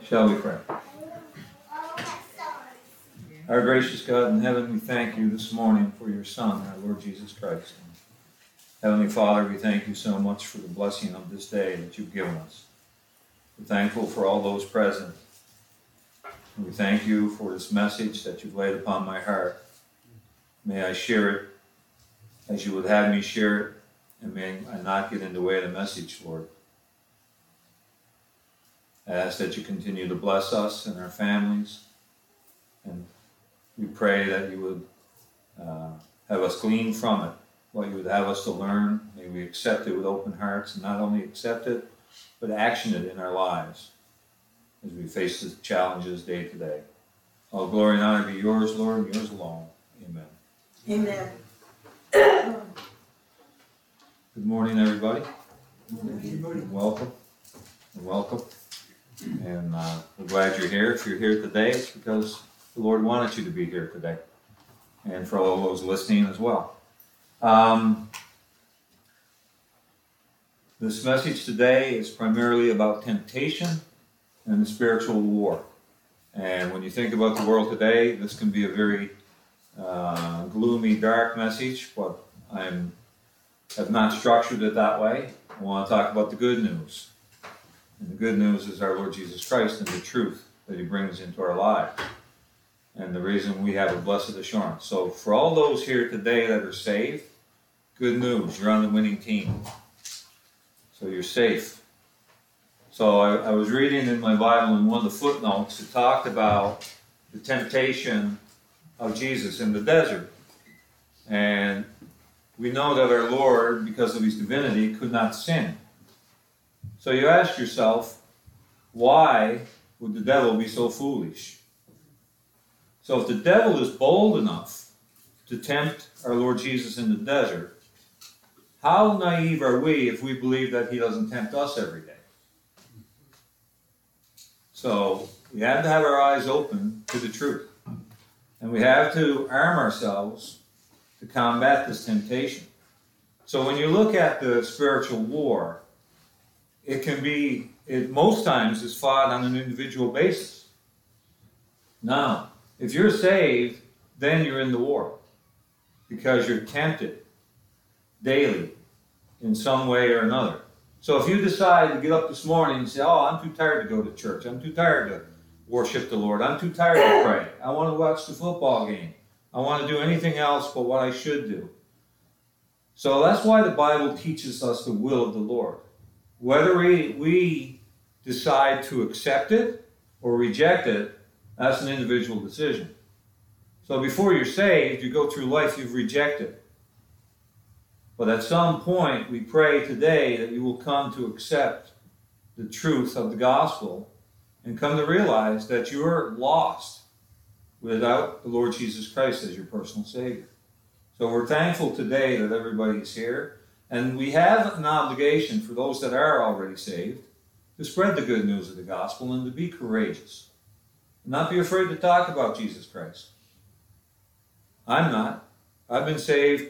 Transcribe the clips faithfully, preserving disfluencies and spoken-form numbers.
Shall we pray? Our gracious God in heaven, we thank you this morning for your Son, our Lord Jesus Christ. And Heavenly Father, we thank you so much for the blessing of this day that you've given us. We're thankful for all those present. And we thank you for this message that you've laid upon my heart. May I share it as you would have me share it, and may I not get in the way of the message, Lord. I ask that you continue to bless us and our families, and we pray that you would uh, have us glean from it what you would have us to learn. May we accept it with open hearts, and not only accept it, but action it in our lives as we face the challenges day to day. All glory and honor be yours, Lord, and yours alone. Amen. Amen. Good morning, everybody. Good morning. Welcome. And welcome. And uh, we're glad you're here. If you're here today, it's because the Lord wanted you to be here today. And for all those listening as well. Um, this message today is primarily about temptation and the spiritual war. And when you think about the world today, this can be a very uh, gloomy, dark message, but I have not structured it that way. I want to talk about the good news. And the good news is our Lord Jesus Christ and the truth that he brings into our lives. And the reason we have a blessed assurance. So for all those here today that are saved, good news, you're on the winning team. So you're safe. So I, I was reading in my Bible in one of the footnotes, it talked about the temptation of Jesus in the desert. And we know that our Lord, because of his divinity, could not sin. So you ask yourself, why would the devil be so foolish? So if the devil is bold enough to tempt our Lord Jesus in the desert, how naive are we if we believe that he doesn't tempt us every day? So we have to have our eyes open to the truth. And we have to arm ourselves to combat this temptation. So when you look at the spiritual war, it can be, it most times is fought on an individual basis. Now, if you're saved, then you're in the war because you're tempted daily in some way or another. So if you decide to get up this morning and say, oh, I'm too tired to go to church. I'm too tired to worship the Lord. I'm too tired to pray. I want to watch the football game. I want to do anything else but what I should do. So that's why the Bible teaches us the will of the Lord. Whether we, we decide to accept it or reject it, that's an individual decision. So before you're saved, you go through life, you've rejected. But at some point, we pray today that you will come to accept the truth of the gospel and come to realize that you're lost without the Lord Jesus Christ as your personal Savior. So we're thankful today that everybody's here. And we have an obligation for those that are already saved to spread the good news of the gospel and to be courageous. And not be afraid to talk about Jesus Christ. I'm not. I've been saved.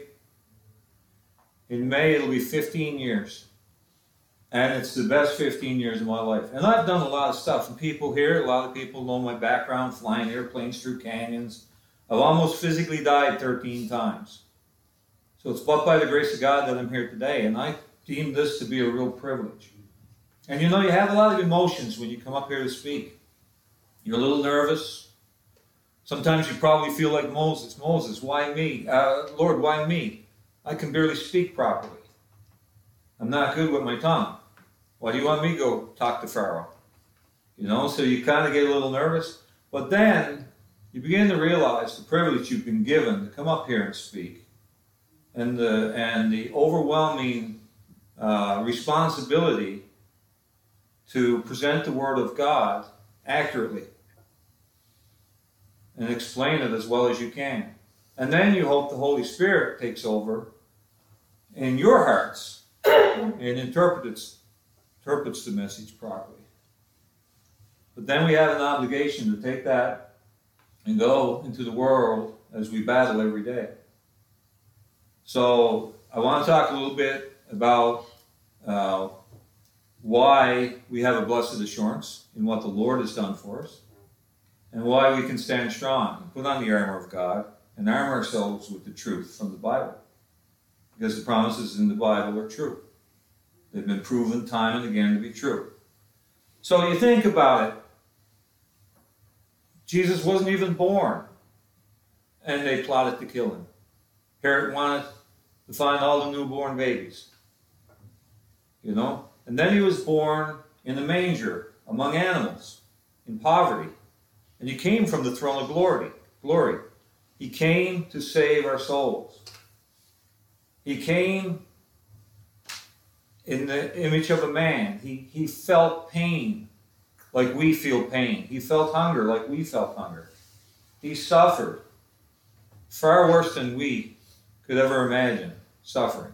In May, it'll be fifteen years. And it's the best fifteen years of my life. And I've done a lot of stuff. And people here, a lot of people know my background, flying airplanes through canyons. I've almost physically died thirteen times. So it's but by the grace of God that I'm here today, and I deem this to be a real privilege. And you know, you have a lot of emotions when you come up here to speak. You're a little nervous. Sometimes you probably feel like Moses. Moses, why me? Uh, Lord, why me? I can barely speak properly. I'm not good with my tongue. Why do you want me to go talk to Pharaoh? You know, so you kind of get a little nervous. But then you begin to realize the privilege you've been given to come up here and speak. And the, and the overwhelming uh, responsibility to present the Word of God accurately and explain it as well as you can. And then you hope the Holy Spirit takes over in your hearts and interprets, interprets the message properly. But then we have an obligation to take that and go into the world as we battle every day. So I want to talk a little bit about uh, why we have a blessed assurance in what the Lord has done for us, and why we can stand strong and put on the armor of God and arm ourselves with the truth from the Bible. Because the promises in the Bible are true. They've been proven time and again to be true. So you think about it. Jesus wasn't even born, and they plotted to kill him. Herod wanted to find all the newborn babies. You know? And then he was born in a manger among animals, in poverty. And he came from the throne of glory. Glory. He came to save our souls. He came in the image of a man. He, he felt pain like we feel pain. He felt hunger like we felt hunger. He suffered far worse than we could ever imagine suffering.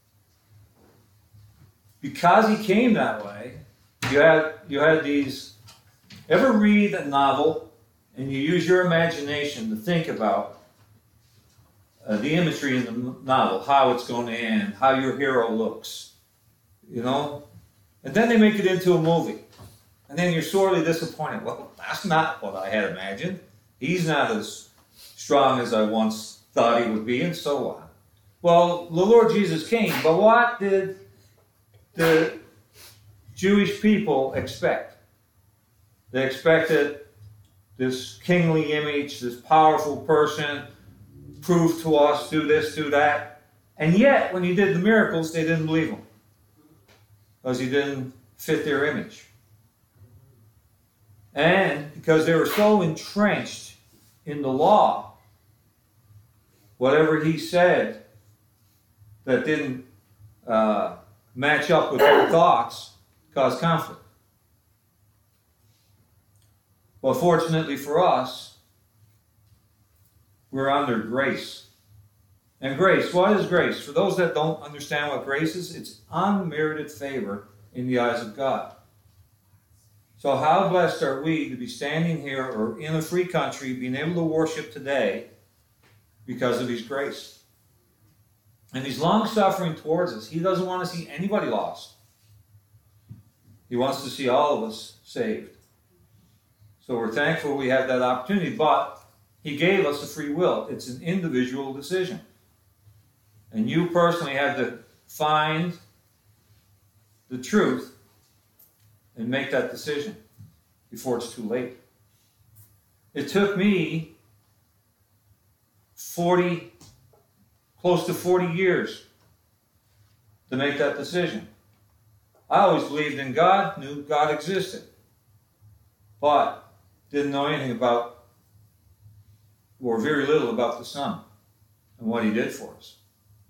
Because he came that way, you had, you had these... Ever read a novel and you use your imagination to think about uh, the imagery in the novel, how it's going to end, how your hero looks, you know? And then they make it into a movie. And then you're sorely disappointed. Well, that's not what I had imagined. He's not as strong as I once thought he would be, and so on. Well, the Lord Jesus came, but what did the Jewish people expect? They expected this kingly image, this powerful person, prove to us, do this, do that. And yet, when he did the miracles, they didn't believe him. Because he didn't fit their image. And because they were so entrenched in the law, whatever he said that didn't uh, match up with their thoughts caused conflict. Well, fortunately for us, we're under grace. And grace, what is grace? For those that don't understand what grace is, it's unmerited favor in the eyes of God. So how blessed are we to be standing here or in a free country, being able to worship today because of his grace. And he's long-suffering towards us. He doesn't want to see anybody lost. He wants to see all of us saved. So we're thankful we have that opportunity, but he gave us a free will. It's an individual decision. And you personally have to find the truth and make that decision before it's too late. It took me forty, close to forty years to make that decision. I always believed in God, knew God existed, but didn't know anything about, or very little about the Son and what he did for us.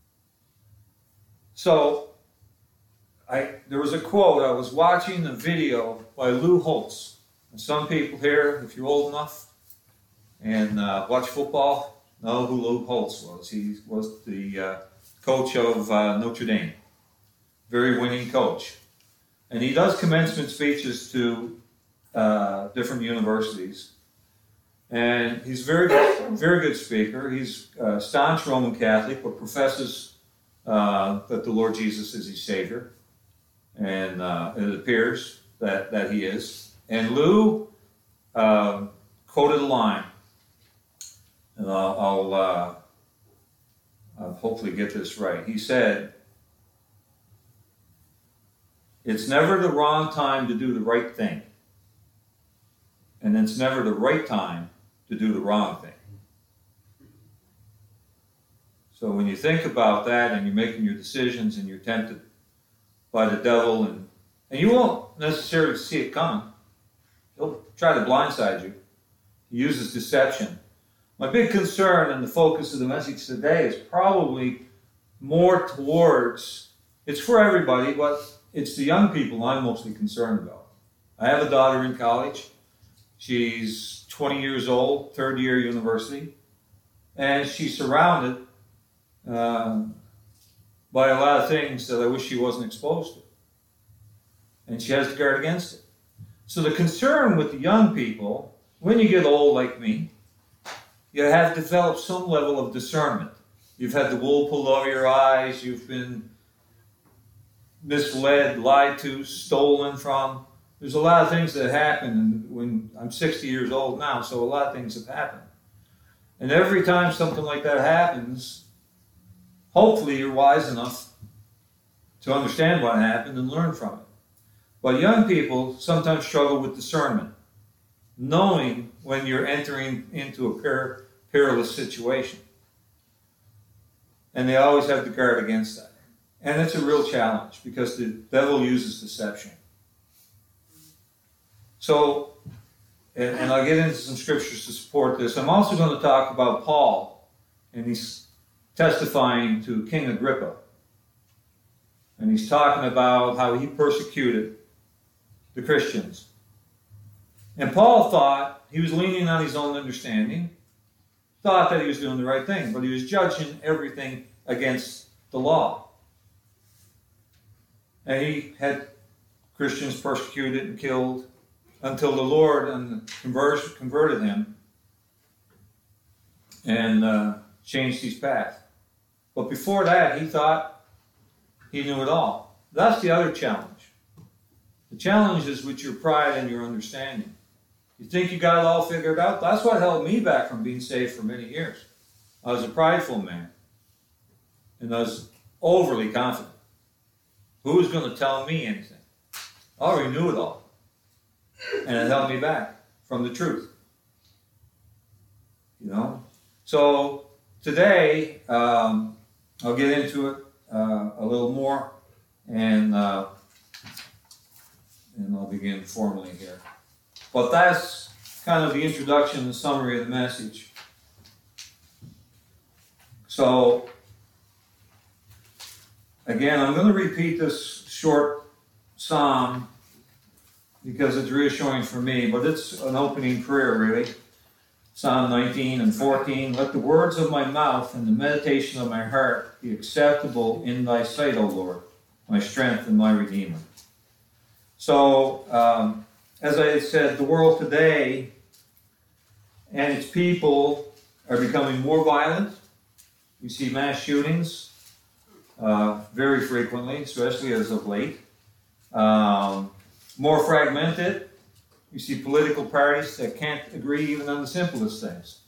So, I, there was a quote, I was watching a video by Lou Holtz. And some people here, if you're old enough and uh, watch football, know who Lou Holtz was. He was the uh, coach of uh, Notre Dame. Very winning coach. And he does commencement speeches to uh, different universities. And he's a very, very good speaker. He's a staunch Roman Catholic, but professes uh, that the Lord Jesus is his Savior. And uh, it appears that, that he is. And Lou uh, quoted a line, and I'll, I'll, uh, I'll hopefully get this right. He said, "It's never the wrong time to do the right thing, and it's never the right time to do the wrong thing." So when you think about that and you're making your decisions and you're tempted by the devil, and, and you won't necessarily see it coming. He'll try to blindside you. He uses deception. My big concern and the focus of the message today is probably more towards, it's for everybody, but it's the young people I'm mostly concerned about. I have a daughter in college. She's twenty years old, third year university, and she's surrounded uh, by a lot of things that I wish she wasn't exposed to. And she has to guard against it. So the concern with the young people, when you get old like me, you have developed some level of discernment. You've had the wool pulled over your eyes, you've been misled, lied to, stolen from. There's a lot of things that happen when I'm sixty years old now, so a lot of things have happened. And every time something like that happens, hopefully you're wise enough to understand what happened and learn from it. But young people sometimes struggle with discernment, knowing when you're entering into a per- perilous situation. And they always have to guard against that. And it's a real challenge because the devil uses deception. So, and, and I'll get into some scriptures to support this. I'm also going to talk about Paul, and he's testifying to King Agrippa. And he's talking about how he persecuted the Christians. And Paul thought he was leaning on his own understanding, thought that he was doing the right thing, but he was judging everything against the law. And he had Christians persecuted and killed until the Lord converted, converted him and uh, changed his path. But before that, he thought he knew it all. That's the other challenge. The challenge is with your pride and your understanding. You think you got it all figured out? That's what held me back from being saved for many years. I was a prideful man. And I was overly confident. Who was going to tell me anything? I already knew it all. And it held me back from the truth. You know? So today, um, I'll get into it uh, a little more. And, uh, and I'll begin formally here. But that's kind of the introduction and summary of the message. So, again, I'm going to repeat this short psalm because it's reassuring for me, but it's an opening prayer, really. Psalm nineteen and fourteen, let the words of my mouth and the meditation of my heart be acceptable in thy sight, O Lord, my strength and my Redeemer. So, um, as I said, the world today and its people are becoming more violent. We see mass shootings uh, very frequently, especially as of late. Um, more fragmented. You see political parties that can't agree even on the simplest things.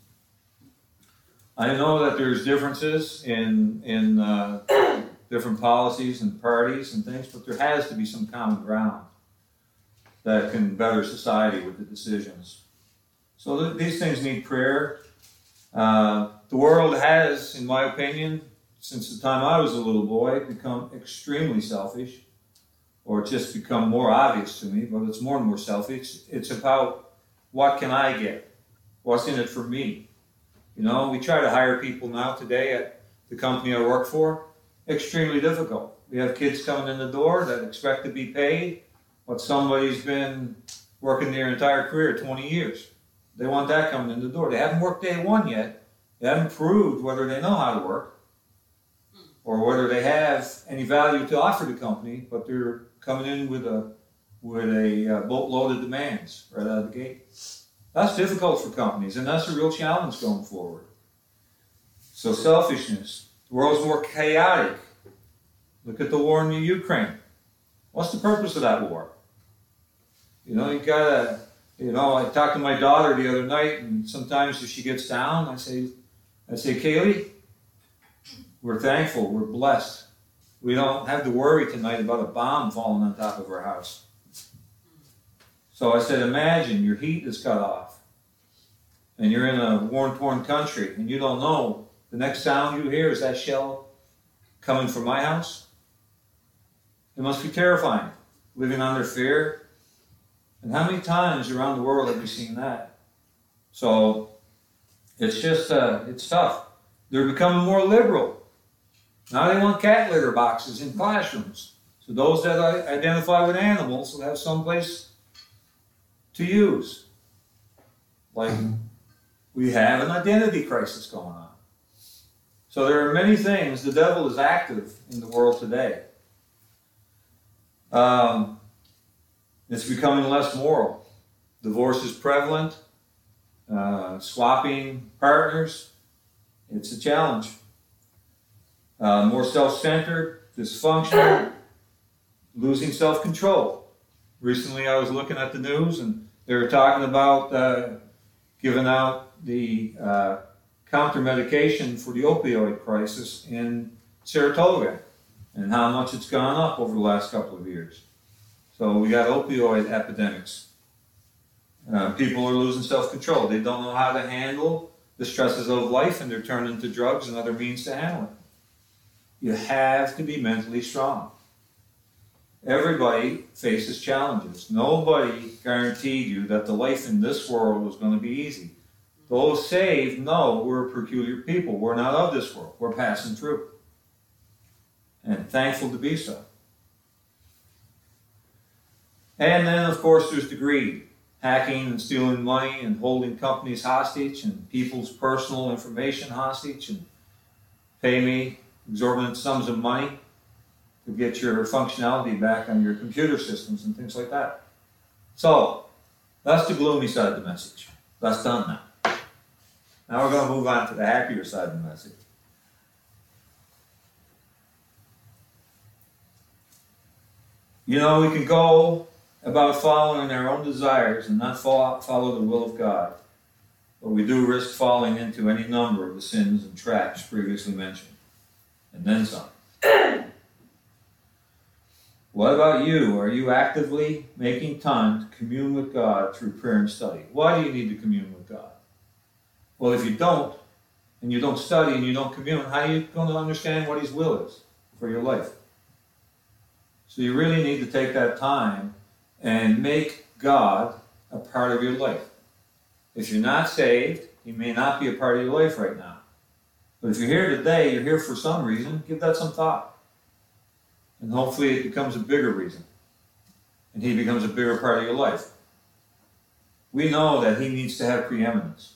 I know that there's differences in, in uh, different policies and parties and things, but there has to be some common ground that can better society with the decisions. So th- these things need prayer. Uh, the world has, in my opinion, since the time I was a little boy, become extremely selfish, or it's just become more obvious to me, but it's more and more selfish. It's about what can I get? What's in it for me? You know, we try to hire people now today at the company I work for. Extremely difficult. We have kids coming in the door that expect to be paid, but somebody's been working their entire career, twenty years. They want that coming in the door. They haven't worked day one yet. They haven't proved whether they know how to work or whether they have any value to offer the company, but they're coming in with a with a uh, boatload of demands right out of the gate. That's difficult for companies, and that's a real challenge going forward. So selfishness. The world's more chaotic. Look at the war in the Ukraine. What's the purpose of that war? You know, you gotta, you know, I talked to my daughter the other night, and sometimes if she gets down, I say, I say, Kaylee, we're thankful, we're blessed. We don't have to worry tonight about a bomb falling on top of our house. So I said, imagine your heat is cut off, and you're in a war-torn country, and you don't know the next sound you hear is that shell coming from my house. It must be terrifying, living under fear. And how many times around the world have we seen that? So it's just, uh, it's tough. They're becoming more liberal. Now they want cat litter boxes in classrooms. So those that identify with animals will have someplace to use. Like we have an identity crisis going on. So there are many things. The devil is active in the world today. Um, it's becoming less moral. Divorce is prevalent. Uh, swapping partners. It's a challenge. Uh, more self-centered, dysfunctional. losing self-control. Recently I was looking at the news and they were talking about uh, giving out the uh, counter medication for the opioid crisis in Saratoga and how much it's gone up over the last couple of years. So we got opioid epidemics. Uh, people are losing self-control. They don't know how to handle the stresses of life and they're turning to drugs and other means to handle it. You have to be mentally strong. Everybody faces challenges. Nobody guaranteed you that the life in this world was going to be easy. Those saved know we're peculiar people. We're not of this world. We're passing through. And thankful to be so. And then, of course, there's the greed. Hacking and stealing money and holding companies hostage and people's personal information hostage and pay me exorbitant sums of money to get your functionality back on your computer systems and things like that. So, that's the gloomy side of the message. That's done now. Now we're going to move on to the happier side of the message. You know, we can go about following our own desires and not follow the will of God, but we do risk falling into any number of the sins and traps previously mentioned, and then some. What about you? Are you actively making time to commune with God through prayer and study? Why do you need to commune with God? Well, if you don't, and you don't study and you don't commune, how are you going to understand what His will is for your life? So you really need to take that time and make God a part of your life. If you're not saved, He may not be a part of your life right now. But if you're here today, you're here for some reason, give that some thought. And hopefully it becomes a bigger reason. And He becomes a bigger part of your life. We know that He needs to have preeminence.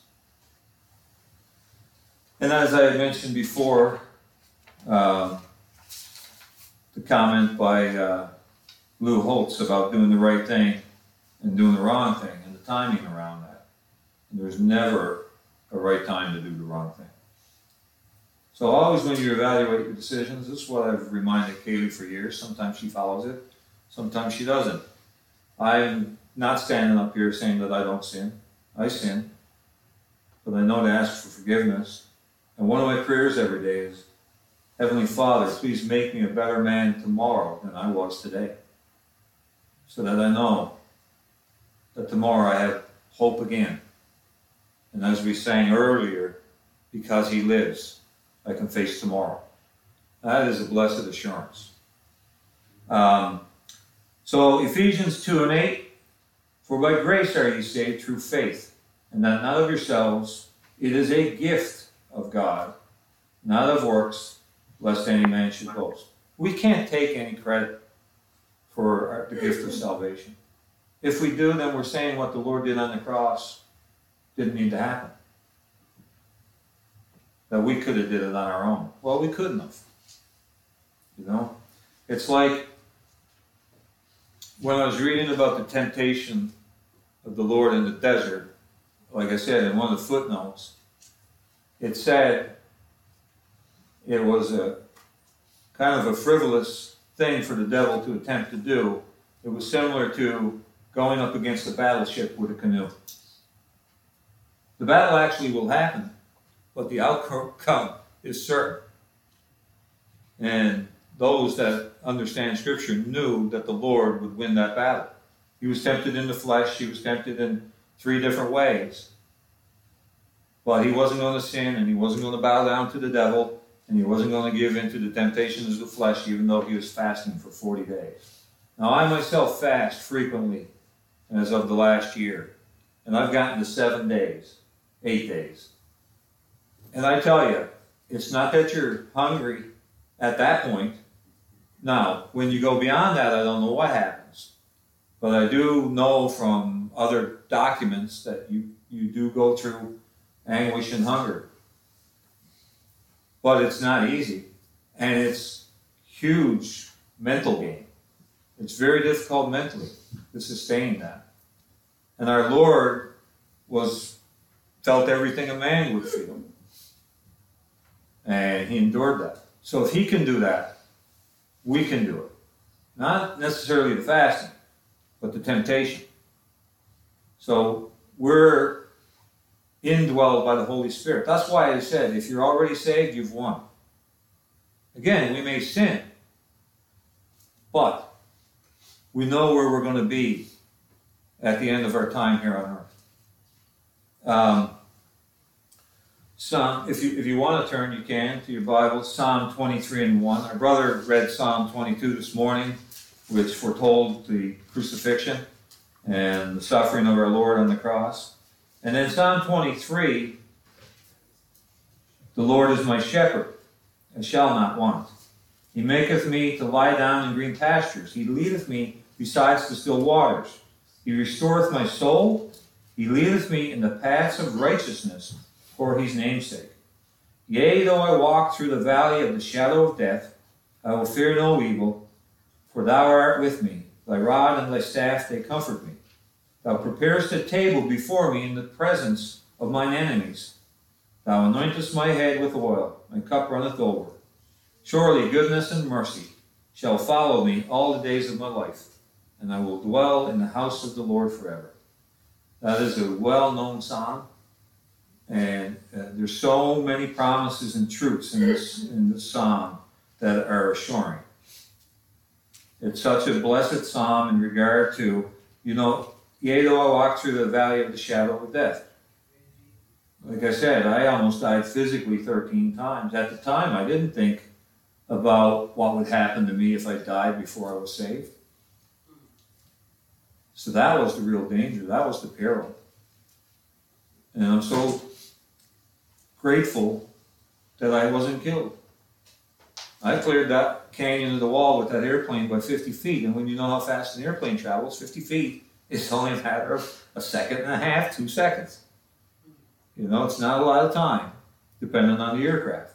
And as I mentioned before, uh, the comment by uh, Lou Holtz about doing the right thing and doing the wrong thing and the timing around that. And there's never a right time to do the wrong thing. So always when you evaluate your decisions, this is what I've reminded Kaylee for years. Sometimes she follows it, sometimes she doesn't. I'm not standing up here saying that I don't sin. I sin. But I know to ask for forgiveness. And one of my prayers every day is, Heavenly Father, please make me a better man tomorrow than I was today. So that I know that tomorrow I have hope again. And as we sang earlier, because He lives, I can face tomorrow. That is a blessed assurance. Um, so Ephesians two and eight, for by grace are ye saved through faith, and that not of yourselves, it is a gift of God, not of works, lest any man should boast. We can't take any credit for our, the gift of salvation. If we do, then we're saying what the Lord did on the cross didn't need to happen. That we could have did it on our own. Well, we couldn't have. You know? It's like when I was reading about the temptation of the Lord in the desert, like I said in one of the footnotes, it said it was a kind of a frivolous thing for the devil to attempt to do. It was similar to going up against a battleship with a canoe. The battle actually will happen, but the outcome is certain. And those that understand Scripture knew that the Lord would win that battle. He was tempted in the flesh. He was tempted in three different ways. But he wasn't going to sin, and he wasn't going to bow down to the devil, and he wasn't going to give in to the temptations of the flesh, even though he was fasting for forty days. Now, I myself fast frequently as of the last year, and I've gotten to seven days, eight days. And I tell you, it's not that you're hungry at that point. Now, when you go beyond that, I don't know what happens. But I do know from other documents that you, you do go through anguish and hunger. But it's not easy. And it's huge mental game. It's very difficult mentally to sustain that. And our Lord was felt everything a man would feel. And he endured that. So if he can do that, we can do it. Not necessarily the fasting, but the temptation. So we're indwelled by the Holy Spirit. That's why I said, if you're already saved, you've won. Again, we may sin, but we know where we're going to be at the end of our time here on earth. Um, Psalm, if you if you want to turn, you can to your Bible. Psalm twenty-three and one. Our brother read Psalm twenty-two this morning, which foretold the crucifixion and the suffering of our Lord on the cross. And then Psalm twenty-three, the Lord is my shepherd, I shall not want. He maketh me to lie down in green pastures. He leadeth me besides the still waters. He restoreth my soul. He leadeth me in the paths of righteousness for his name's sake. Yea, though I walk through the valley of the shadow of death, I will fear no evil, for thou art with me. Thy rod and thy staff, they comfort me. Thou preparest a table before me in the presence of mine enemies. Thou anointest my head with oil, my cup runneth over. Surely goodness and mercy shall follow me all the days of my life, and I will dwell in the house of the Lord forever. That is a well-known psalm, and uh, there's so many promises and truths in this in this psalm that are assuring. It's such a blessed psalm in regard to, you know, yea, though I walk through the valley of the shadow of death. Like I said, I almost died physically thirteen times. At the time, I didn't think about what would happen to me if I died before I was saved. So that was the real danger. That was the peril. And I'm so grateful that I wasn't killed. I cleared that canyon of the wall with that airplane by fifty feet. And when you know how fast an airplane travels, fifty feet is only a matter of a second and a half, two seconds. You know, it's not a lot of time, depending on the aircraft.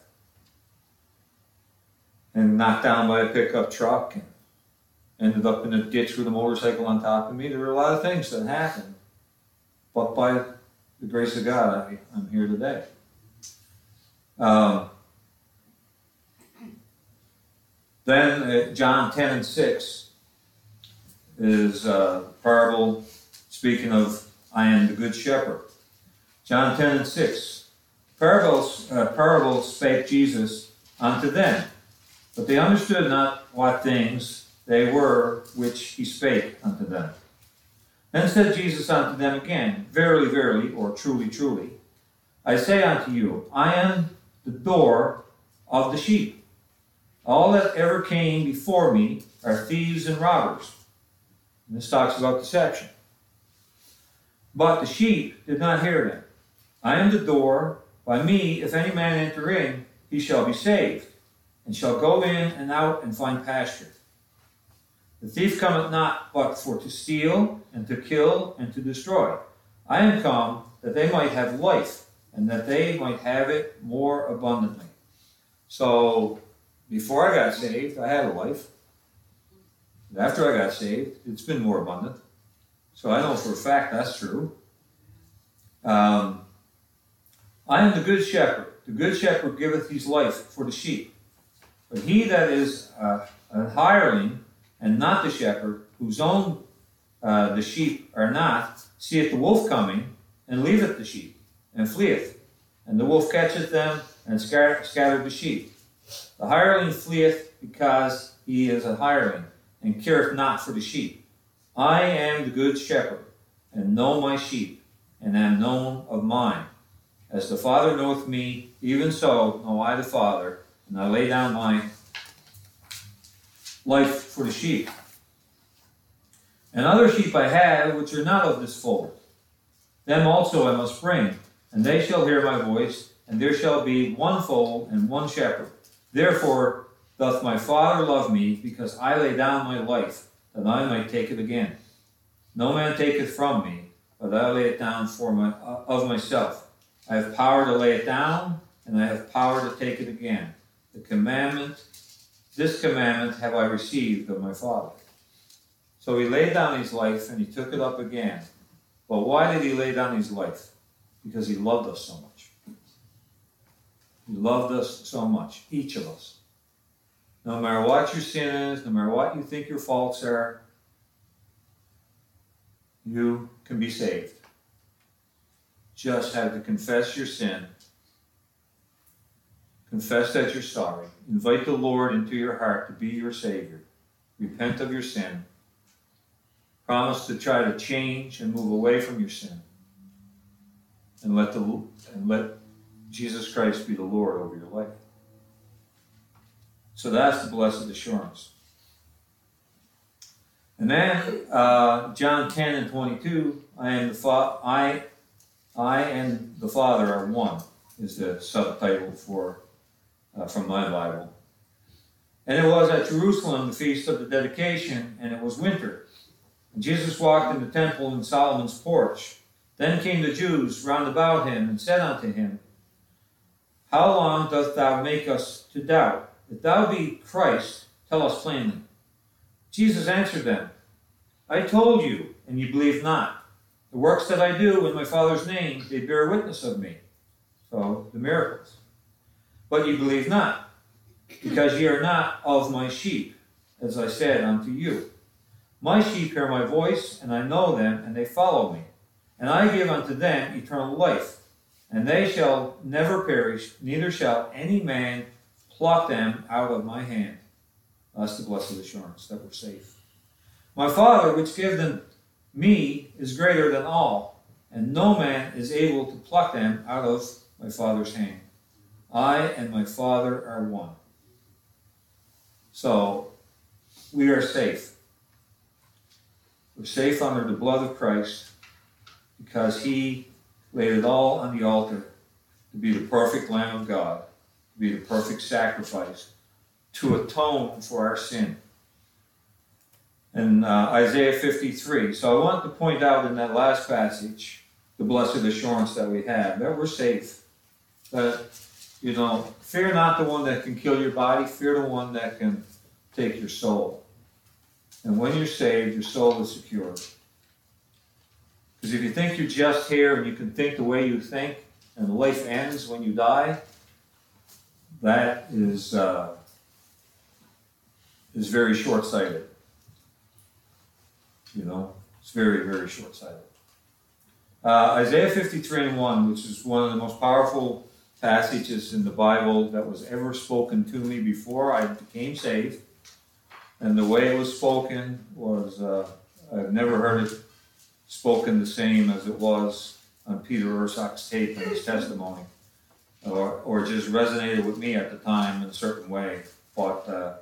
And knocked down by a pickup truck and ended up in a ditch with a motorcycle on top of me. There were a lot of things that happened. But by the grace of God, I, I'm here today. Um, then uh, John ten and six is a parable speaking of I am the good shepherd. John ten and six. Parables, uh, parables spake Jesus unto them, but they understood not what things they were which he spake unto them. Then said Jesus unto them again, Verily, verily, or truly, truly, I say unto you, I am the door of the sheep. All that ever came before me are thieves and robbers. And this talks about deception. But the sheep did not hear them. I am the door. By me, if any man enter in, he shall be saved, and shall go in and out and find pasture. The thief cometh not but for to steal, and to kill, and to destroy. I am come that they might have life, and that they might have it more abundantly. So, before I got saved, I had a life. But after I got saved, it's been more abundant. So I know for a fact that's true. Um, I am the good shepherd. The good shepherd giveth his life for the sheep. But he that is uh, a hireling, and not the shepherd, whose own uh, the sheep are not, seeth the wolf coming, and leaveth the sheep, and fleeth. And the wolf catcheth them, and scatter, scattereth the sheep. The hireling fleeth because he is a hireling, and careth not for the sheep. I am the good shepherd, and know my sheep, and am known of mine. As the Father knoweth me, even so know I the Father, and I lay down my life for the sheep. And other sheep I have, which are not of this fold. Them also I must bring, and they shall hear my voice, and there shall be one fold and one shepherd. Therefore doth my Father love me, because I lay down my life, that I might take it again. No man taketh from me, but I lay it down for my uh, of myself. I have power to lay it down, and I have power to take it again. The commandment, this commandment have I received of my Father. So he laid down his life, and he took it up again. But why did he lay down his life? Because he loved us so much. He loved us so much, each of us. No matter what your sin is, no matter what you think your faults are, you can be saved. Just have to confess your sin. Confess that you're sorry. Invite the Lord into your heart to be your Savior. Repent of your sin. Promise to try to change and move away from your sin. And let the and let Jesus Christ be the Lord over your life. So that's the blessed assurance. And then uh, John ten and twenty-two, I am the fa- I I and the Father are one, is the subtitle for uh, from my Bible. And it was at Jerusalem, the feast of the dedication, and it was winter. And Jesus walked in the temple in Solomon's porch. Then came the Jews round about him and said unto him, How long dost thou make us to doubt? If thou be Christ, tell us plainly. Jesus answered them, I told you, and ye believe not. The works that I do in my Father's name, they bear witness of me. So, the miracles. But ye believe not, because ye are not of my sheep, as I said unto you. My sheep hear my voice, and I know them, and they follow me. And I give unto them eternal life, and they shall never perish, neither shall any man pluck them out of my hand. That's the blessed assurance that we're safe. My Father, which gave them me, is greater than all, and no man is able to pluck them out of my Father's hand. I and my Father are one. So, we are safe. We're safe under the blood of Christ because he laid it all on the altar to be the perfect Lamb of God, to be the perfect sacrifice, to atone for our sin. In uh, Isaiah fifty-three. So I want to point out in that last passage the blessed assurance that we have, that we're safe. That, you know, fear not the one that can kill your body, fear the one that can take your soul. And when you're saved, your soul is secure. Because if you think you're just here and you can think the way you think, and life ends when you die, that is uh, is very short-sighted. You know, it's very, very short-sighted. Uh, Isaiah fifty-three and one, which is one of the most powerful passages in the Bible that was ever spoken to me before I became saved. And the way it was spoken was, uh, I've never heard it spoken the same as it was on Peter Ursach's tape and his testimony, or, or just resonated with me at the time in a certain way. But uh,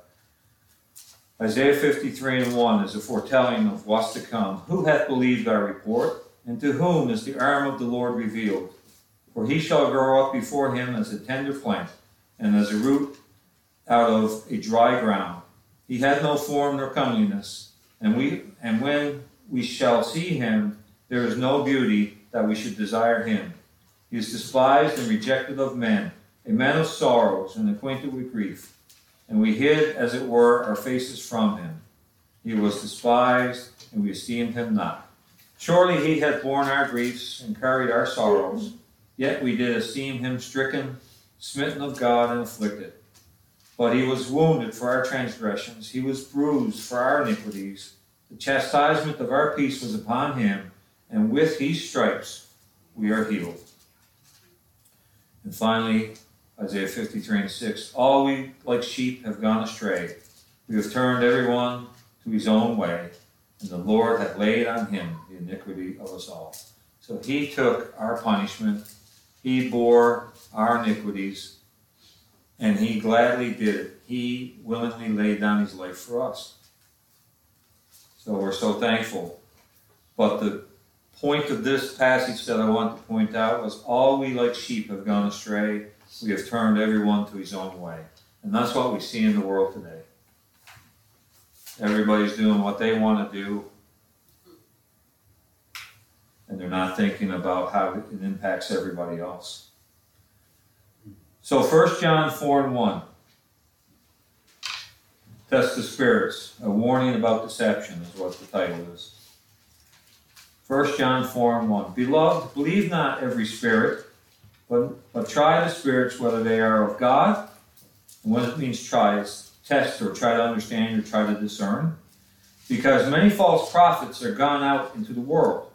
Isaiah fifty-three and one is a foretelling of what's to come. Who hath believed our report? And to whom is the arm of the Lord revealed? For he shall grow up before him as a tender plant, and as a root out of a dry ground. He had no form nor comeliness, and we and when we shall see him, there is no beauty that we should desire him. He is despised and rejected of men, a man of sorrows and acquainted with grief. And we hid, as it were, our faces from him. He was despised, and we esteemed him not. Surely he hath borne our griefs and carried our sorrows, yet we did esteem him stricken, smitten of God, and afflicted. But he was wounded for our transgressions, he was bruised for our iniquities. The chastisement of our peace was upon him, and with his stripes we are healed. And finally, Isaiah fifty-three and six, all we like sheep have gone astray. We have turned everyone to his own way, and the Lord hath laid on him the iniquity of us all. So he took our punishment, he bore our iniquities, and he gladly did it. He willingly laid down his life for us. So we're so thankful. But the point of this passage that I want to point out was all we like sheep have gone astray. We have turned everyone to his own way. And that's what we see in the world today. Everybody's doing what they want to do. And they're not thinking about how it impacts everybody else. So First John four and one. Test the spirits. A warning about deception is what the title is. First John four and one. Beloved, believe not every spirit, but, but try the spirits whether they are of God. And what it means try is test or try to understand or try to discern, because many false prophets are gone out into the world.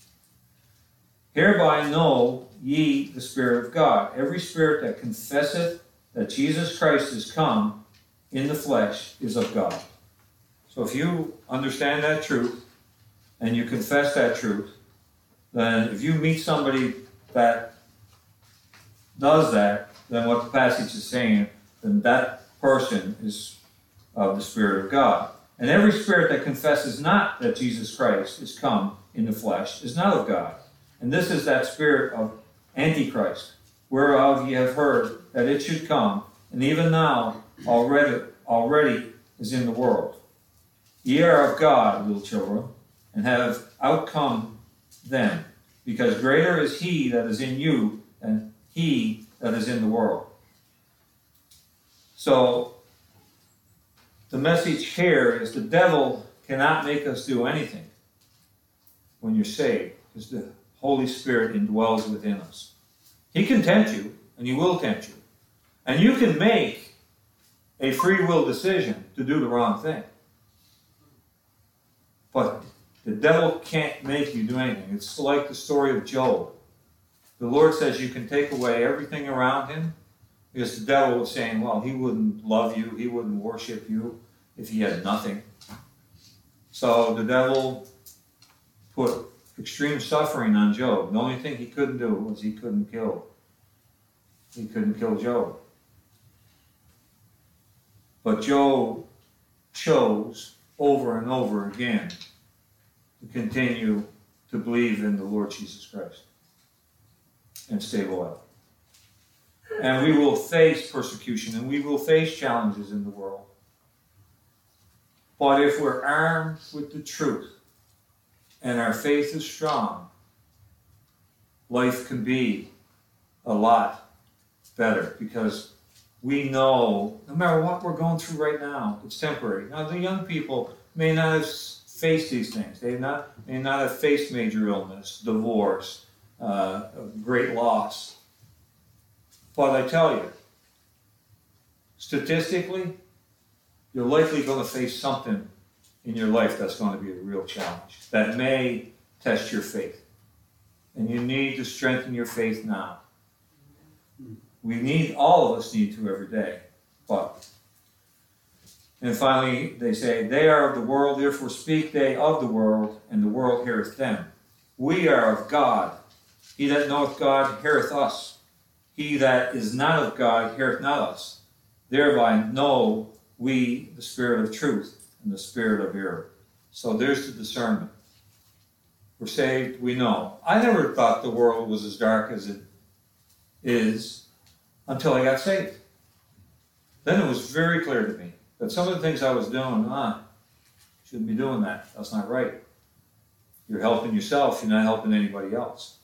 Hereby know ye the Spirit of God. Every spirit that confesseth that Jesus Christ is come in the flesh is of God. So if you understand that truth and you confess that truth, then if you meet somebody that does that, then what the passage is saying, then that person is of the Spirit of God. And every spirit that confesses not that Jesus Christ is come in the flesh is not of God. And this is that spirit of Antichrist, whereof ye have heard that it should come, and even now already, already is in the world. Ye are of God, little children, and have outcome them, because greater is he that is in you than he that is in the world. So, the message here is the devil cannot make us do anything when you're saved, because the Holy Spirit indwells within us. He can tempt you, and he will tempt you. And you can make a free will decision to do the wrong thing. But the devil can't make you do anything. It's like the story of Job. The Lord says you can take away everything around him, because the devil was saying, well, he wouldn't love you, he wouldn't worship you if he had nothing. So the devil put extreme suffering on Job. The only thing he couldn't do was he couldn't kill. He couldn't kill Job. But Job chose over and over again to continue to believe in the Lord Jesus Christ and stay loyal. And we will face persecution and we will face challenges in the world. But if we're armed with the truth and our faith is strong, life can be a lot better, because we know no matter what we're going through right now, it's temporary. Now, the young people may not have faced these things. They not, may not have faced major illness, divorce, uh, great loss. But I tell you, statistically, you're likely going to face something in your life that's going to be a real challenge that may test your faith. And you need to strengthen your faith now. We need, all of us need to every day. But, and finally, they say, they are of the world, therefore speak they of the world, and the world heareth them. We are of God. He that knoweth God heareth us. He that is not of God heareth not us. Thereby know we the spirit of truth and the spirit of error. So there's the discernment. We're saved, we know. I never thought the world was as dark as it is until I got saved. Then it was very clear to me that some of the things I was doing, ah, shouldn't be doing that. That's not right. You're helping yourself, you're not helping anybody else.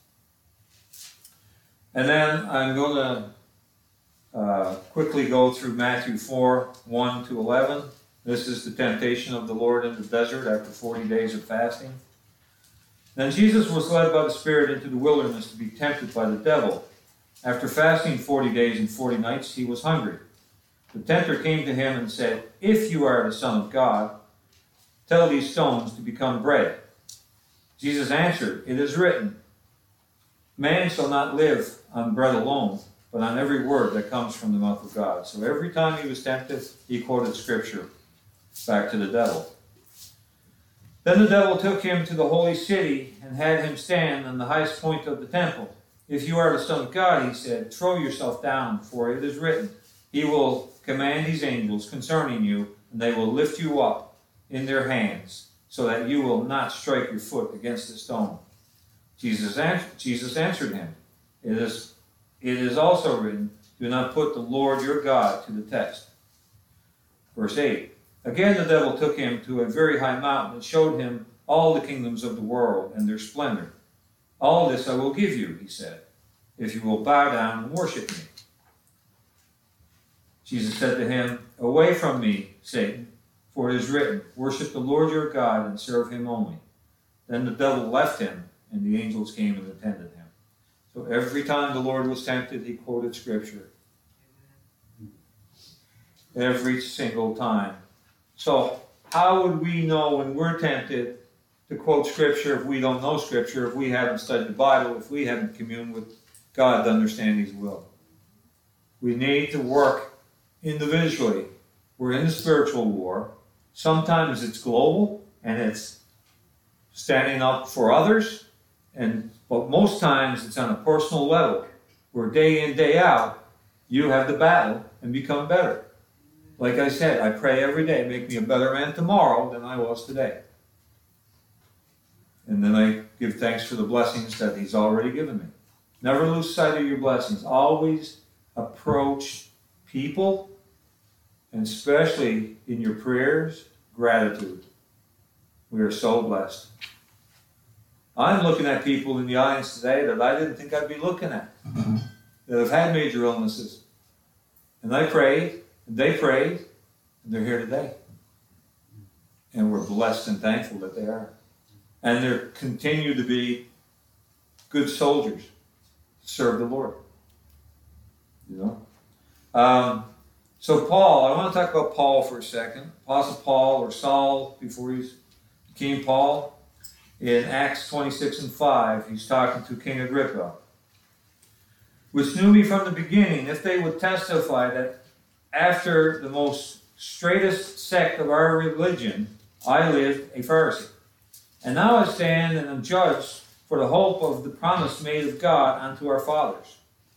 And then I'm going to uh, quickly go through Matthew four, one to eleven. This is the temptation of the Lord in the desert after forty days of fasting. Then Jesus was led by the Spirit into the wilderness to be tempted by the devil. After fasting forty days and forty nights, he was hungry. The tempter came to him and said, if you are the Son of God, tell these stones to become bread. Jesus answered, it is written, man shall not live on bread alone, but on every word that comes from the mouth of God. So every time he was tempted, he quoted Scripture back to the devil. Then the devil took him to the holy city and had him stand on the highest point of the temple. If you are the Son of God, he said, throw yourself down, for it is written, he will command his angels concerning you, and they will lift you up in their hands, so that you will not strike your foot against a stone. Jesus, answered, Jesus answered him, it is, it is also written, do not put the Lord your God to the test. Verse eight, again the devil took him to a very high mountain and showed him all the kingdoms of the world and their splendor. All this I will give you, he said, if you will bow down and worship me. Jesus said to him, away from me, Satan, for it is written, worship the Lord your God and serve him only. Then the devil left him, and the angels came and attended him. So every time the Lord was tempted, he quoted Scripture. every single time. So how would we know when we're tempted to quote Scripture if we don't know Scripture, if we haven't studied the Bible, if we haven't communed with God to understand His will? We need to work individually. We're in a spiritual war. Sometimes it's global and it's standing up for others, and but most times it's on a personal level, where day in, day out, you have the battle and become better. Like I said, I pray every day, make me a better man tomorrow than I was today. And then I give thanks for the blessings that He's already given me. Never lose sight of your blessings. Always approach people, and especially in your prayers, gratitude. We are so blessed. I'm looking at people in the audience today that I didn't think I'd be looking at, mm-hmm. that have had major illnesses. And I prayed, and they prayed, and they're here today. And we're blessed and thankful that they are. And they continue to be good soldiers to serve the Lord. You know? Um, so Paul, I want to talk about Paul for a second. Apostle Paul, or Saul, before he became Paul. In Acts twenty-six and five, he's talking to King Agrippa, which knew me from the beginning, if they would testify that after the most straightest sect of our religion, I lived a Pharisee. And now I stand and am judged for the hope of the promise made of God unto our fathers,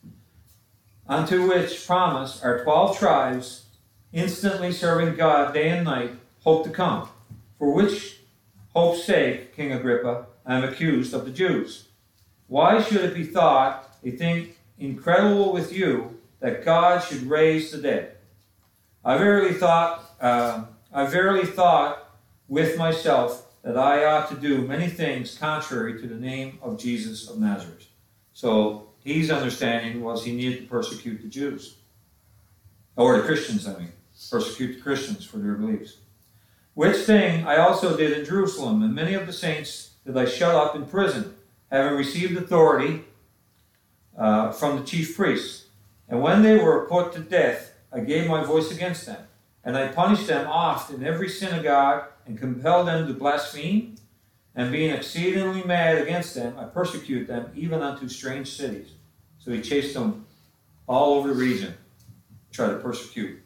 unto which promise our twelve tribes, instantly serving God day and night, hope to come, for which hope's sake, King Agrippa, I am accused of the Jews. Why should it be thought a thing incredible with you that God should raise the dead? I verily thought, uh, I verily thought with myself that I ought to do many things contrary to the name of Jesus of Nazareth. So his understanding was he needed to persecute the Jews, or the Christians. I mean, persecute the Christians for their beliefs. Which thing I also did in Jerusalem, and many of the saints did I shut up in prison, having received authority uh, from the chief priests. And when they were put to death, I gave my voice against them. And I punished them oft in every synagogue, and compelled them to blaspheme. And being exceedingly mad against them, I persecuted them even unto strange cities. So he chased them all over the region, tried to persecute.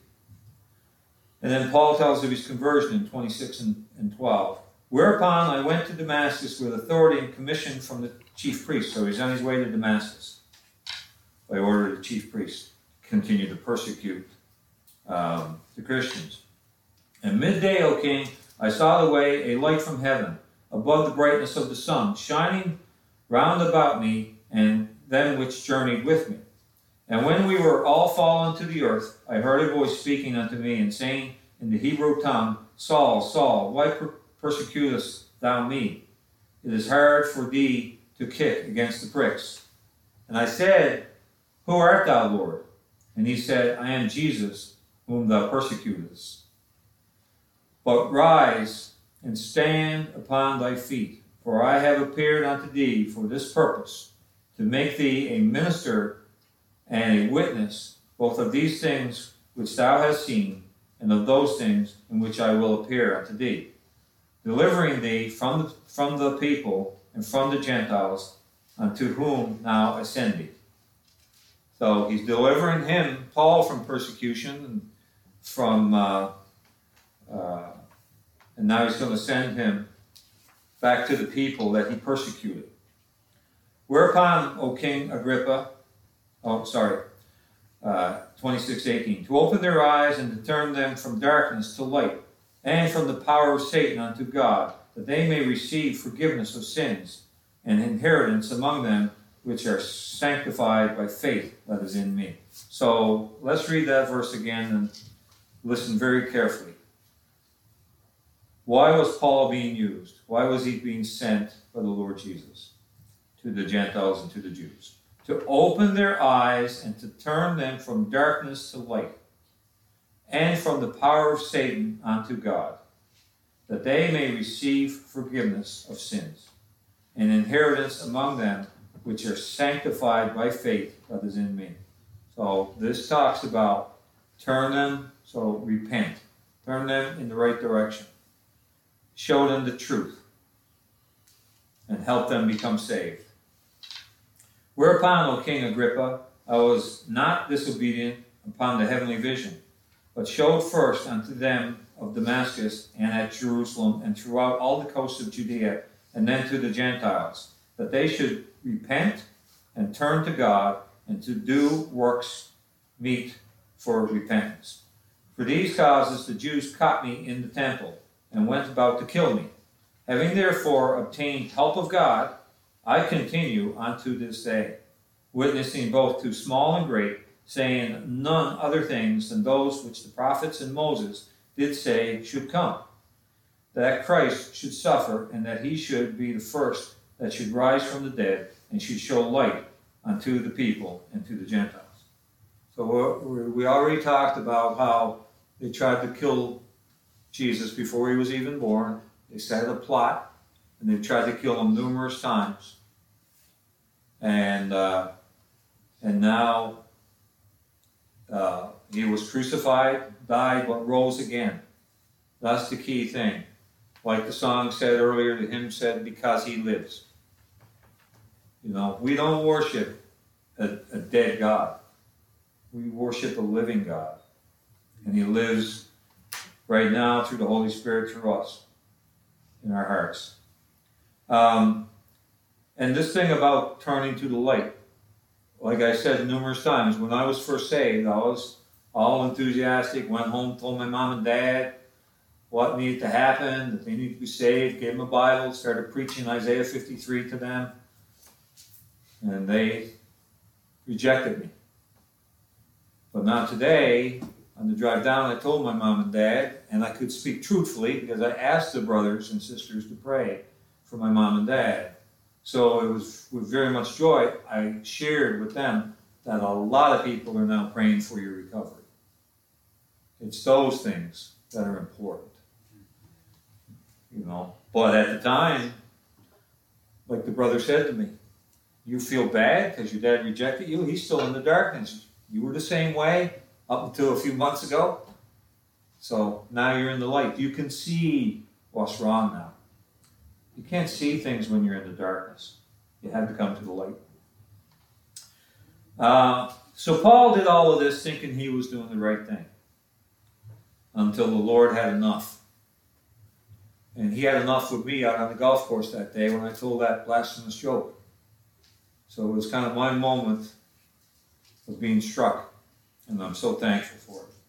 And then Paul tells of his conversion in twenty-six and, and twelve. Whereupon I went to Damascus with authority and commission from the chief priest. So he's on his way to Damascus by order of the chief priest. Continue to persecute um, the Christians. And midday, O king, I saw the way a light from heaven, above the brightness of the sun, shining round about me and them which journeyed with me. And when we were all fallen to the earth, I heard a voice speaking unto me, and saying in the Hebrew tongue, Saul, Saul, why per- persecutest thou me? It is hard for thee to kick against the pricks. And I said, Who art thou, Lord? And he said, I am Jesus, whom thou persecutest. But rise and stand upon thy feet, for I have appeared unto thee for this purpose, to make thee a minister and a witness both of these things which thou hast seen, and of those things in which I will appear unto thee, delivering thee from the, from the people and from the Gentiles, unto whom now I send thee. So he's delivering him, Paul, from persecution, and from, uh, uh, and now he's going to send him back to the people that he persecuted. Whereupon, O King Agrippa, oh, sorry, uh, twenty-six eighteen, to open their eyes and to turn them from darkness to light, and from the power of Satan unto God, that they may receive forgiveness of sins and inheritance among them which are sanctified by faith that is in me. So let's read that verse again and listen very carefully. Why was Paul being used? Why was he being sent by the Lord Jesus to the Gentiles and to the Jews? To open their eyes and to turn them from darkness to light, and from the power of Satan unto God, that they may receive forgiveness of sins, and inheritance among them which are sanctified by faith that is in me. So this talks about turn them, so repent. Turn them in the right direction. Show them the truth. And help them become saved. Whereupon, O King Agrippa, I was not disobedient upon the heavenly vision, but showed first unto them of Damascus and at Jerusalem and throughout all the coasts of Judea, and then to the Gentiles, that they should repent and turn to God, and to do works meet for repentance. For these causes the Jews caught me in the temple, and went about to kill me. Having therefore obtained help of God, I continue unto this day, witnessing both to small and great, saying none other things than those which the prophets and Moses did say should come, that Christ should suffer, and that he should be the first that should rise from the dead, and should show light unto the people and to the Gentiles. So we already talked about how they tried to kill Jesus before he was even born. They set a plot, and they tried to kill him numerous times. And uh, and now uh, he was crucified, died, but rose again. That's the key thing. Like the song said earlier, the hymn said, because he lives. You know, we don't worship a, a dead God. We worship a living God. And he lives right now through the Holy Spirit through us in our hearts. Um, and this thing about turning to the light, like I said numerous times, when I was first saved, I was all enthusiastic, went home, told my mom and dad what needed to happen, that they needed to be saved, gave them a Bible, started preaching Isaiah fifty-three to them, and they rejected me. But now today, on the drive down, I told my mom and dad, and I could speak truthfully because I asked the brothers and sisters to pray for my mom and dad. So it was with very much joy I shared with them that a lot of people are now praying for your recovery. It's those things that are important. You know, but at the time, like the brother said to me, you feel bad because your dad rejected you. He's still in the darkness. You were the same way up until a few months ago. So now you're in the light. You can see what's wrong now. You can't see things when you're in the darkness. You have to come to the light. Uh, so Paul did all of this thinking he was doing the right thing until the Lord had enough. And he had enough with me out on the golf course that day when I told that blasphemous joke. So it was kind of my moment of being struck, and I'm so thankful for it.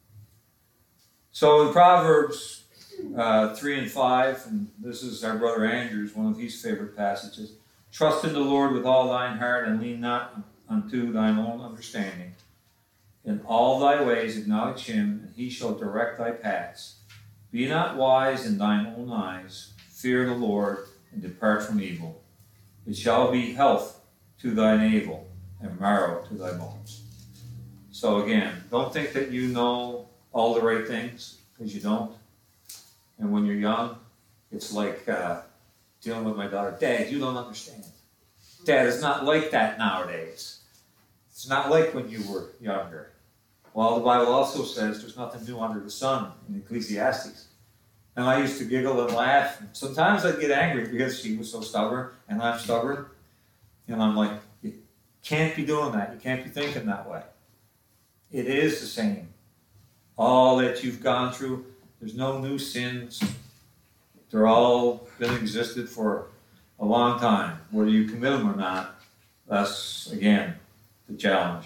So in Proverbs uh, three and five, and this is our brother Andrew's, one of his favorite passages, trust in the Lord with all thine heart, and lean not unto thine own understanding. In all thy ways acknowledge him, and he shall direct thy paths. Be not wise in thine own eyes. Fear the Lord, and depart from evil. It shall be health to thy navel, and marrow to thy bones. So again, don't think that you know all the right things, because you don't. And when you're young, it's like uh, dealing with my daughter. Dad, you don't understand. Dad, it's not like that nowadays. It's not like when you were younger. Well, the Bible also says there's nothing new under the sun in Ecclesiastes. And I used to giggle and laugh. Sometimes I'd get angry because she was so stubborn and I'm stubborn. And I'm like, you can't be doing that. You can't be thinking that way. It is the same. All that you've gone through, there's no new sins. They're all been existed for a long time. Whether you commit them or not, that's, again, the challenge.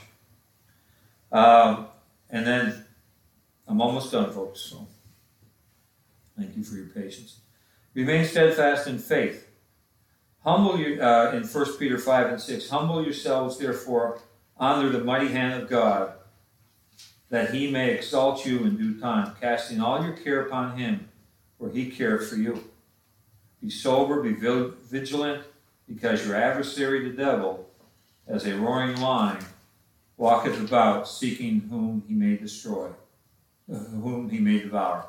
Um, and then, I'm almost done, folks, so thank you for your patience. Remain steadfast in faith. Humble you, uh, in First Peter five and six, humble yourselves, therefore, under the mighty hand of God, that he may exalt you in due time, casting all your care upon him, for he cared for you. Be sober, be vigilant, because your adversary, the devil, as a roaring lion, walketh about, seeking whom he may destroy, uh, whom he may devour.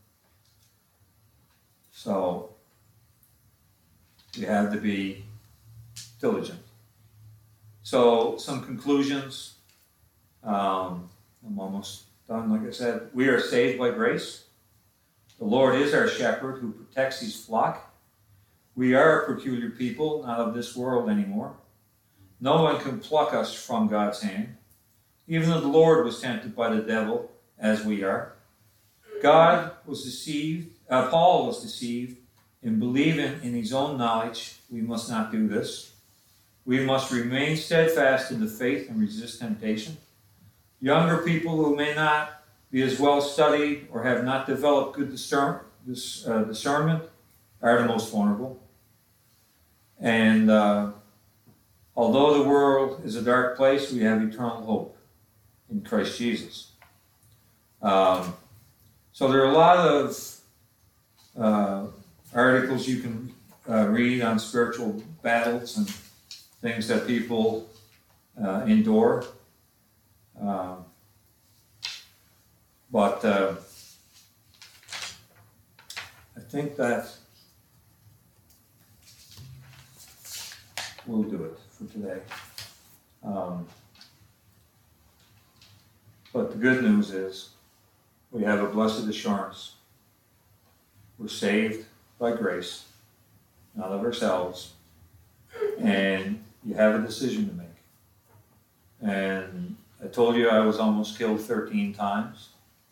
So, we have to be diligent. So, some conclusions. Um, I'm almost done, like I said, we are saved by grace. The Lord is our shepherd who protects his flock. We are a peculiar people, not of this world anymore. No one can pluck us from God's hand. Even the Lord was tempted by the devil, as we are. God was deceived, uh, Paul was deceived in believing in his own knowledge. We must not do this. We must remain steadfast in the faith and resist temptation. Younger people who may not be as well studied or have not developed good discern, this, uh, discernment are the most vulnerable. And uh, although the world is a dark place, we have eternal hope in Christ Jesus. Um, so there are a lot of uh, articles you can uh, read on spiritual battles and things that people uh, endure. Um, but uh, I think that we'll do it for today. Um, but the good news is we have a blessed assurance. We're saved by grace, not of ourselves, and you have a decision to make. And I told you I was almost killed thirteen times.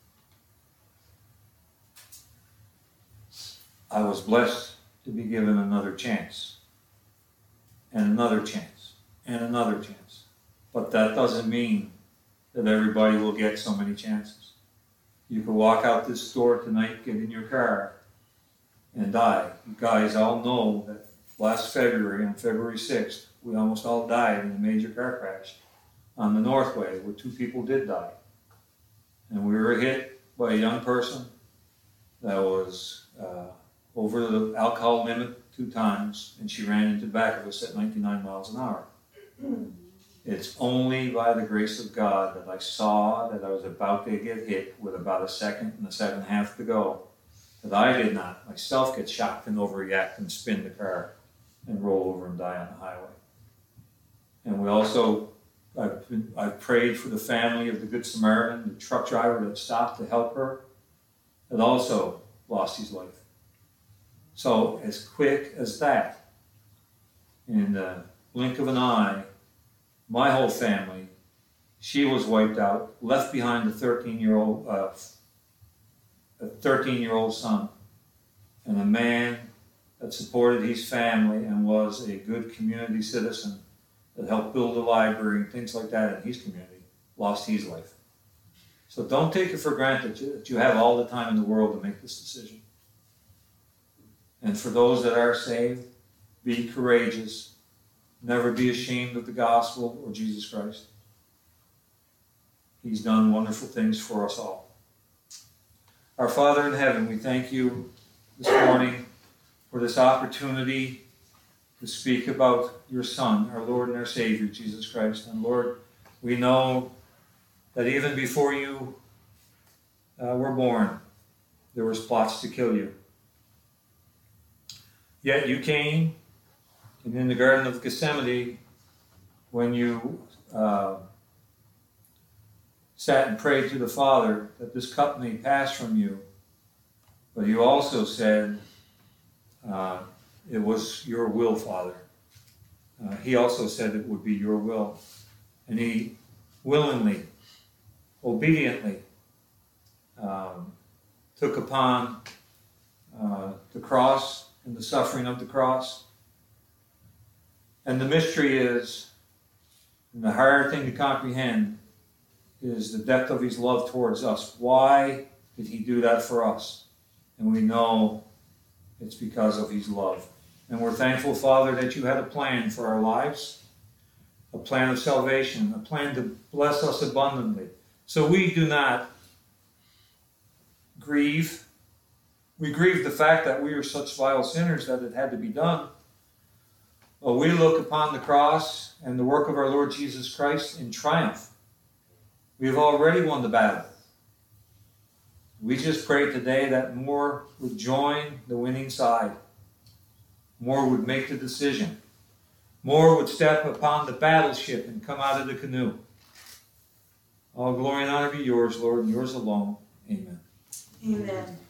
I was blessed to be given another chance, and another chance, and another chance. But that doesn't mean that everybody will get so many chances. You could walk out this door tonight, get in your car, and die. You guys all know that last February, on February sixth, we almost all died in a major car crash on the Northway, where two people did die. And we were hit by a young person that was uh, over the alcohol limit two times, and she ran into the back of us at ninety-nine miles an hour. It's only by the grace of God that I saw that I was about to get hit with about a second and a second and a half to go, that I did not myself get shocked and overreact and spin the car and roll over and die on the highway. And we also, I've, been, I've prayed for the family of the Good Samaritan, the truck driver that stopped to help her, that also lost his life. So as quick as that, in the blink of an eye, my whole family, she was wiped out, left behind a thirteen-year-old, uh, a thirteen-year-old son, and a man that supported his family and was a good community citizen that helped build a library and things like that in his community, lost his life. So don't take it for granted that you have all the time in the world to make this decision. And for those that are saved, be courageous. Never be ashamed of the gospel or Jesus Christ. He's done wonderful things for us all. Our Father in heaven, we thank you this morning for this opportunity to speak about your Son, our Lord and our Savior, Jesus Christ. And Lord, we know that even before you uh, were born, there was plots to kill you. Yet you came, and in the Garden of Gethsemane, when you uh, sat and prayed to the Father that this cup may pass from you, but you also said, uh, it was your will, Father. Uh, he also said it would be your will. And he willingly, obediently um, took upon uh, the cross and the suffering of the cross. And the mystery is, and the hard thing to comprehend, is the depth of his love towards us. Why did he do that for us? And we know it's because of his love. And we're thankful, Father, that you had a plan for our lives, a plan of salvation, a plan to bless us abundantly. So we do not grieve. We grieve the fact that we are such vile sinners that it had to be done. But we look upon the cross and the work of our Lord Jesus Christ in triumph. We have already won the battle. We just pray today that more would join the winning side. More would make the decision. More would step upon the battleship and come out of the canoe. All glory and honor be yours, Lord, and yours alone. Amen. Amen.